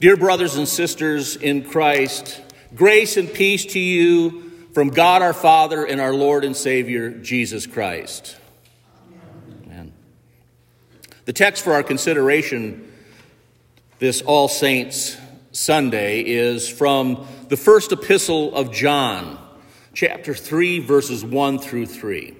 Dear brothers and sisters in Christ, grace and peace to you from God our Father and our Lord and Savior, Jesus Christ. Amen. The text for our consideration this All Saints Sunday is from the first epistle of John, chapter 3, verses 1 through 3.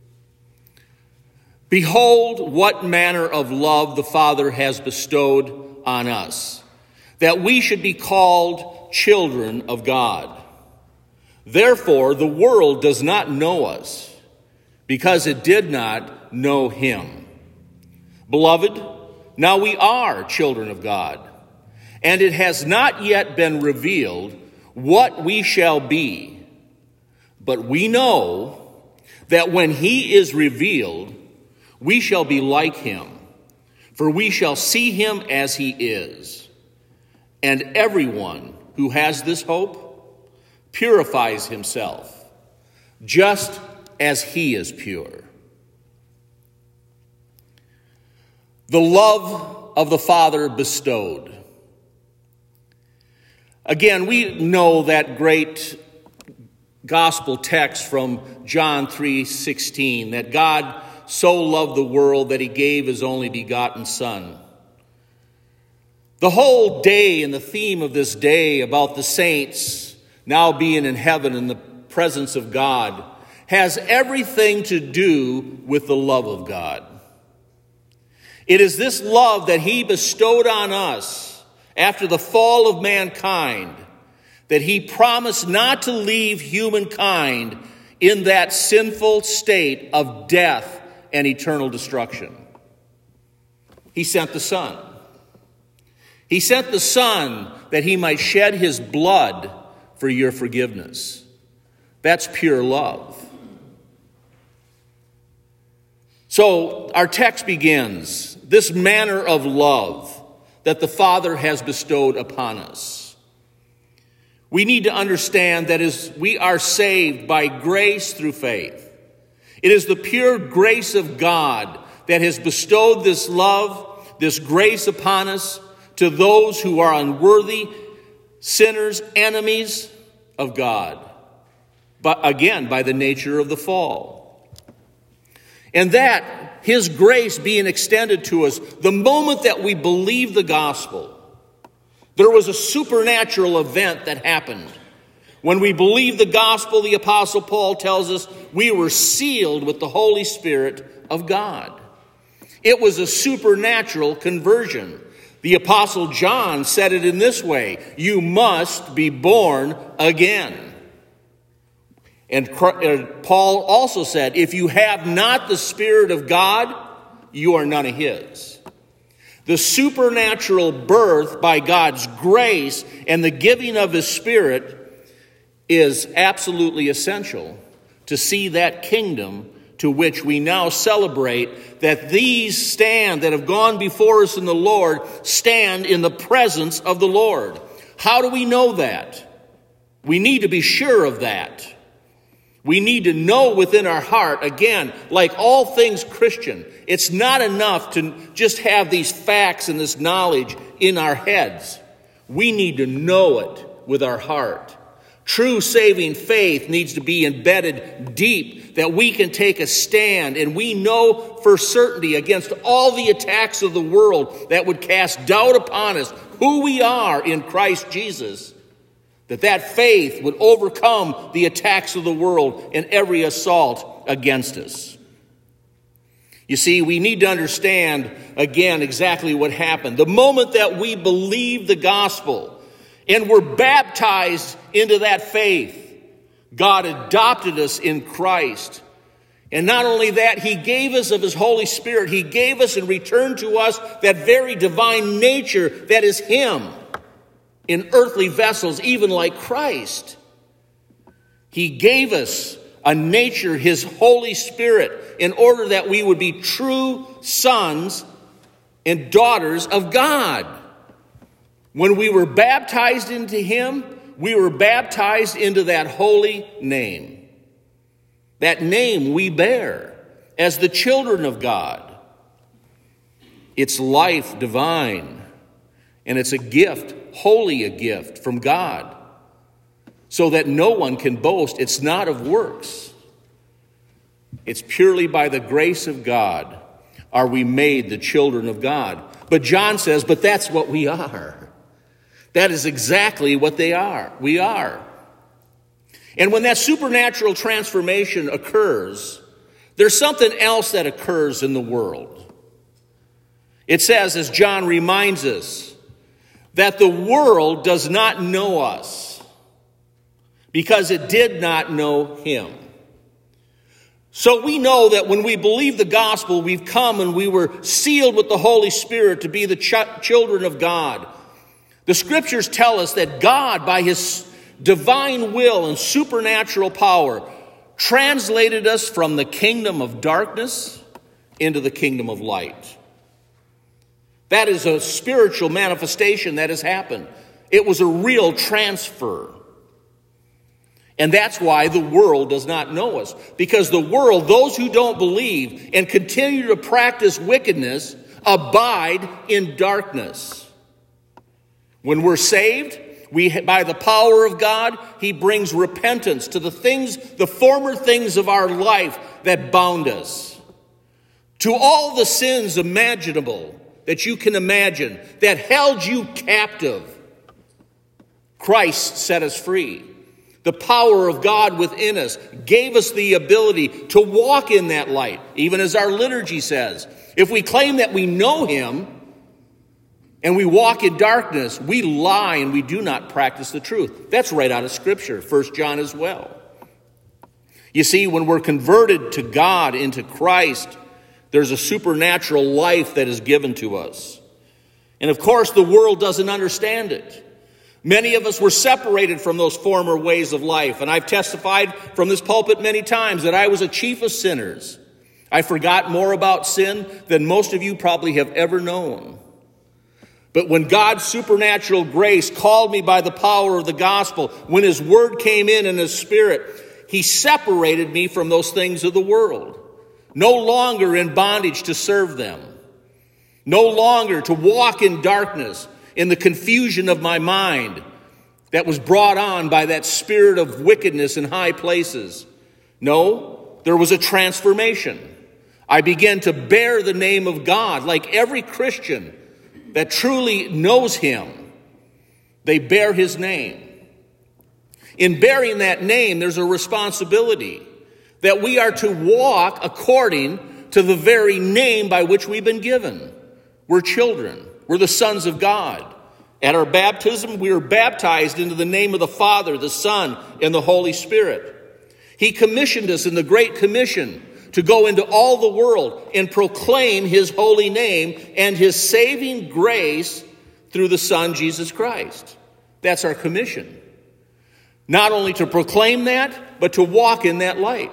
Behold, what manner of love the Father has bestowed on us, that we should be called children of God. Therefore, the world does not know us, because it did not know him. Beloved, now we are children of God, and it has not yet been revealed what we shall be. But we know that when he is revealed, we shall be like him, for we shall see him as he is. And everyone who has this hope purifies himself, just as he is pure. The love of the Father bestowed. Again, we know that great gospel text from John 3:16, that God so loved the world that he gave his only begotten Son. The whole day and the theme of this day about the saints now being in heaven in the presence of God has everything to do with the love of God. It is this love that he bestowed on us after the fall of mankind, that he promised not to leave humankind in that sinful state of death and eternal destruction. He sent the Son. He sent the Son that he might shed his blood for your forgiveness. That's pure love. So our text begins, this manner of love that the Father has bestowed upon us. We need to understand that as we are saved by grace through faith, it is the pure grace of God that has bestowed this love, this grace upon us to those who are unworthy, sinners, enemies of God. But again, by the nature of the fall. And that his grace being extended to us, the moment that we believe the gospel, there was a supernatural event that happened. When we believe the gospel, the Apostle Paul tells us we were sealed with the Holy Spirit of God. It was a supernatural conversion. The Apostle John said it in this way: you must be born again. And Paul also said, if you have not the Spirit of God, you are none of his. The supernatural birth by God's grace and the giving of his Spirit is absolutely essential to see that kingdom to which we now celebrate, that these that have gone before us in the Lord, stand in the presence of the Lord. How do we know that? We need to be sure of that. We need to know within our heart, again, like all things Christian, it's not enough to just have these facts and this knowledge in our heads. We need to know it with our heart. True saving faith needs to be embedded deep, that we can take a stand and we know for certainty against all the attacks of the world that would cast doubt upon us who we are in Christ Jesus, that faith would overcome the attacks of the world and every assault against us. You see, we need to understand again exactly what happened. The moment that we believe the gospel and were baptized into that faith, God adopted us in Christ. And not only that, he gave us of his Holy Spirit. He gave us and returned to us that very divine nature that is him in earthly vessels, even like Christ. He gave us a nature, his Holy Spirit, in order that we would be true sons and daughters of God. When we were baptized into him, we were baptized into that holy name. That name we bear as the children of God. It's life divine. And it's a gift, wholly a gift from God, so that no one can boast. It's not of works. It's purely by the grace of God are we made the children of God. But John says, but that's what we are. That is exactly what they are. We are. And when that supernatural transformation occurs, there's something else that occurs in the world. It says, as John reminds us, that the world does not know us because it did not know him. So we know that when we believe the gospel, we've come and we were sealed with the Holy Spirit to be the children of God. The scriptures tell us that God, by his divine will and supernatural power, translated us from the kingdom of darkness into the kingdom of light. That is a spiritual manifestation that has happened. It was a real transfer. And that's why the world does not know us. Because the world, those who don't believe and continue to practice wickedness, abide in darkness. When we're saved, by the power of God, he brings repentance to the former things of our life that bound us. To all the sins imaginable that you can imagine, that held you captive, Christ set us free. The power of God within us gave us the ability to walk in that light, even as our liturgy says. If we claim that we know him and we walk in darkness, we lie and we do not practice the truth. That's right out of Scripture, 1 John as well. You see, when we're converted to God, into Christ, there's a supernatural life that is given to us. And of course, the world doesn't understand it. Many of us were separated from those former ways of life. And I've testified from this pulpit many times that I was a chief of sinners. I forgot more about sin than most of you probably have ever known. But when God's supernatural grace called me by the power of the gospel, when his word came in his spirit, he separated me from those things of the world. No longer in bondage to serve them. No longer to walk in darkness, in the confusion of my mind that was brought on by that spirit of wickedness in high places. No, there was a transformation. I began to bear the name of God like every Christian that truly knows him. They bear his name. In bearing that name, there's a responsibility that we are to walk according to the very name by which we've been given. We're children. We're the sons of God. At our baptism, we are baptized into the name of the Father, the Son, and the Holy Spirit. He commissioned us in the Great Commission to go into all the world and proclaim his holy name and his saving grace through the Son, Jesus Christ. That's our commission. Not only to proclaim that, but to walk in that light.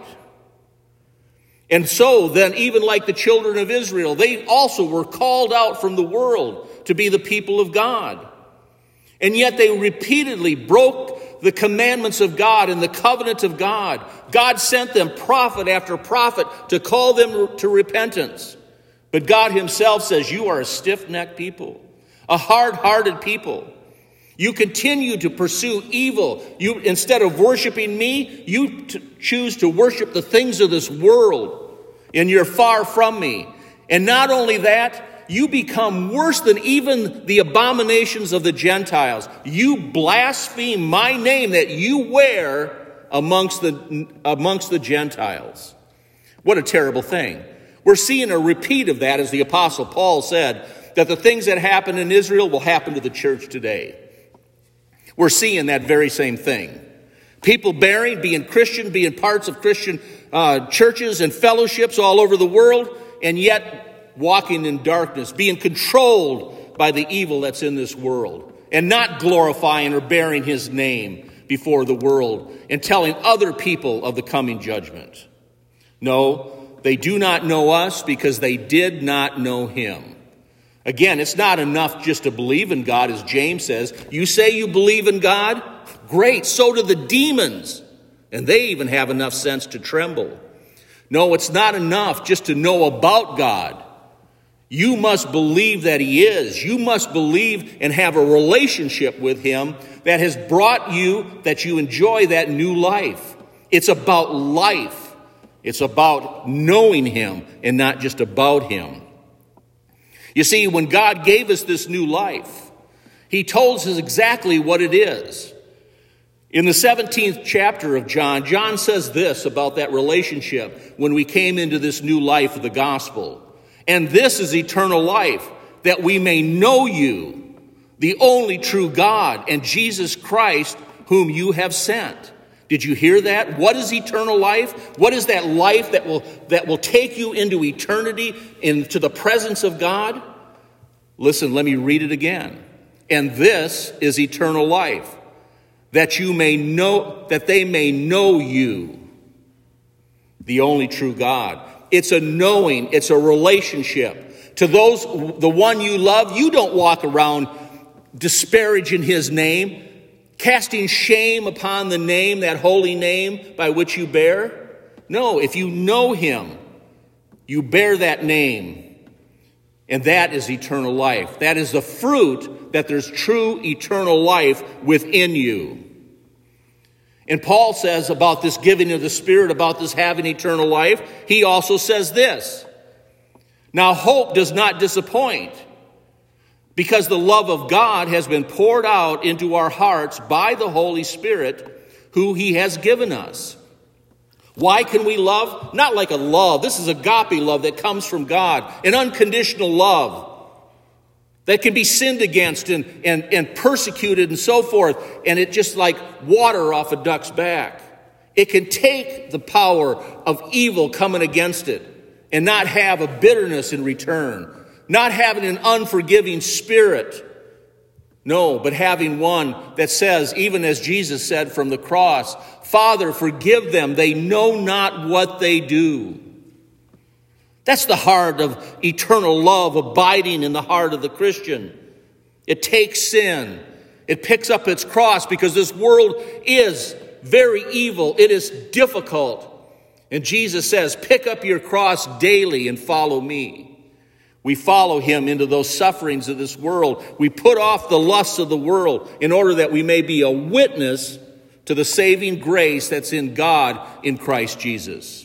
And so then, even like the children of Israel, they also were called out from the world to be the people of God. And yet they repeatedly broke the commandments of God and the covenant of God. God sent them prophet after prophet to call them to repentance. But God himself says, you are a stiff-necked people, a hard-hearted people. You continue to pursue evil. You, instead of worshiping me, you choose to worship the things of this world. And you're far from me. And not only that, you become worse than even the abominations of the Gentiles. You blaspheme my name that you wear amongst the Gentiles. What a terrible thing. We're seeing a repeat of that, as the Apostle Paul said, that the things that happened in Israel will happen to the church today. We're seeing that very same thing. People being Christian, being parts of Christian churches and fellowships all over the world, and yet walking in darkness, being controlled by the evil that's in this world, and not glorifying or bearing his name before the world and telling other people of the coming judgment. No, they do not know us because they did not know him. Again, it's not enough just to believe in God, as James says. You say you believe in God? Great, so do the demons. And they even have enough sense to tremble. No, it's not enough just to know about God. You must believe that he is. You must believe and have a relationship with him that has brought you, that you enjoy that new life. It's about life. It's about knowing him and not just about him. You see, when God gave us this new life, he told us exactly what it is. In the 17th chapter of John, John says this about that relationship when we came into this new life of the gospel. And this is eternal life, that we may know you, the only true God, and Jesus Christ, whom you have sent. Did you hear that? What is eternal life? What is that life that will take you into eternity, into the presence of God? Listen, let me read it again. And this is eternal life, that you may know, that they may know you, the only true God. It's a knowing, it's a relationship. To those, the one you love, you don't walk around disparaging his name, casting shame upon the name, that holy name by which you bear. No, if you know him, you bear that name. And that is eternal life. That is the fruit that there's true eternal life within you. And Paul says about this giving of the Spirit, about this having eternal life, he also says this. Now hope does not disappoint, because the love of God has been poured out into our hearts by the Holy Spirit, who he has given us. Why can we love? Not like a love. This is agape love that comes from God, an unconditional love that can be sinned against and persecuted and so forth, and it just like water off a duck's back. It can take the power of evil coming against it and not have a bitterness in return, not having an unforgiving spirit. No, but having one that says, even as Jesus said from the cross, Father, forgive them, they know not what they do. That's the heart of eternal love abiding in the heart of the Christian. It takes sin. It picks up its cross, because this world is very evil. It is difficult. And Jesus says, pick up your cross daily and follow me. We follow him into those sufferings of this world. We put off the lusts of the world in order that we may be a witness to the saving grace that's in God in Christ Jesus.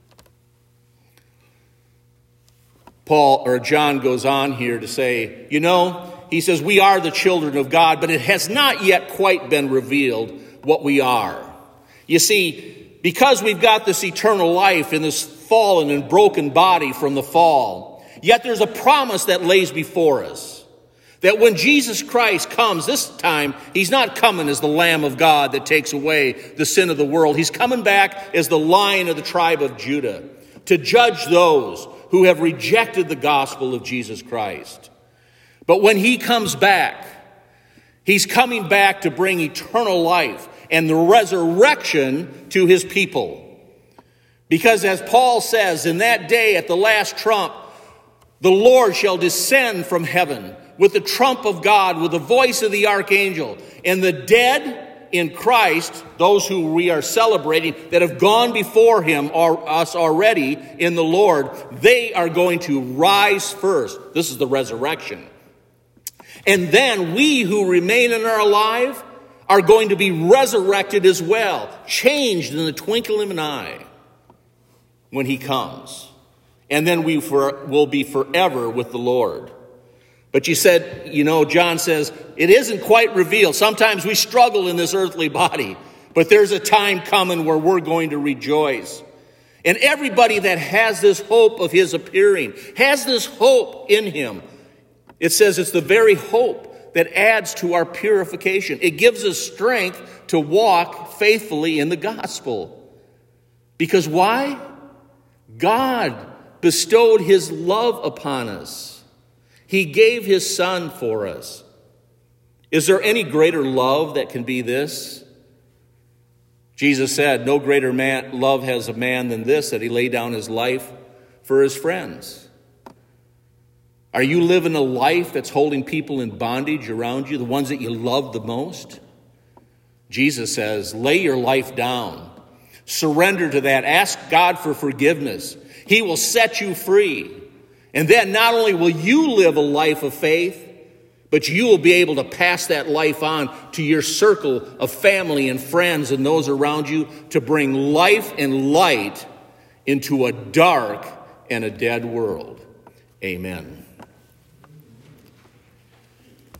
John goes on here to say, he says, we are the children of God, but it has not yet quite been revealed what we are. You see, because we've got this eternal life in this fallen and broken body from the fall, yet there's a promise that lays before us. That when Jesus Christ comes, this time, he's not coming as the Lamb of God that takes away the sin of the world. He's coming back as the Lion of the tribe of Judah to judge those who have rejected the gospel of Jesus Christ. But when he comes back, he's coming back to bring eternal life and the resurrection to his people. Because as Paul says, in that day at the last trump, the Lord shall descend from heaven with the trump of God, with the voice of the archangel, and the dead in Christ, those who we are celebrating, that have gone before him, or us already in the Lord, they are going to rise first. This is the resurrection. And then we who remain and are alive are going to be resurrected as well, changed in the twinkling of an eye when he comes. And then we will be forever with the Lord. But you said, John says, it isn't quite revealed. Sometimes we struggle in this earthly body, but there's a time coming where we're going to rejoice. And everybody that has this hope of his appearing, has this hope in him. It says it's the very hope that adds to our purification. It gives us strength to walk faithfully in the gospel. Because why? God bestowed his love upon us. He gave his son for us. Is there any greater love that can be this? Jesus said, no greater love has a man than this, that he lay down his life for his friends. Are you living a life that's holding people in bondage around you, the ones that you love the most? Jesus says, lay your life down. Surrender to that. Ask God for forgiveness. He will set you free. And then not only will you live a life of faith, but you will be able to pass that life on to your circle of family and friends and those around you to bring life and light into a dark and a dead world. Amen.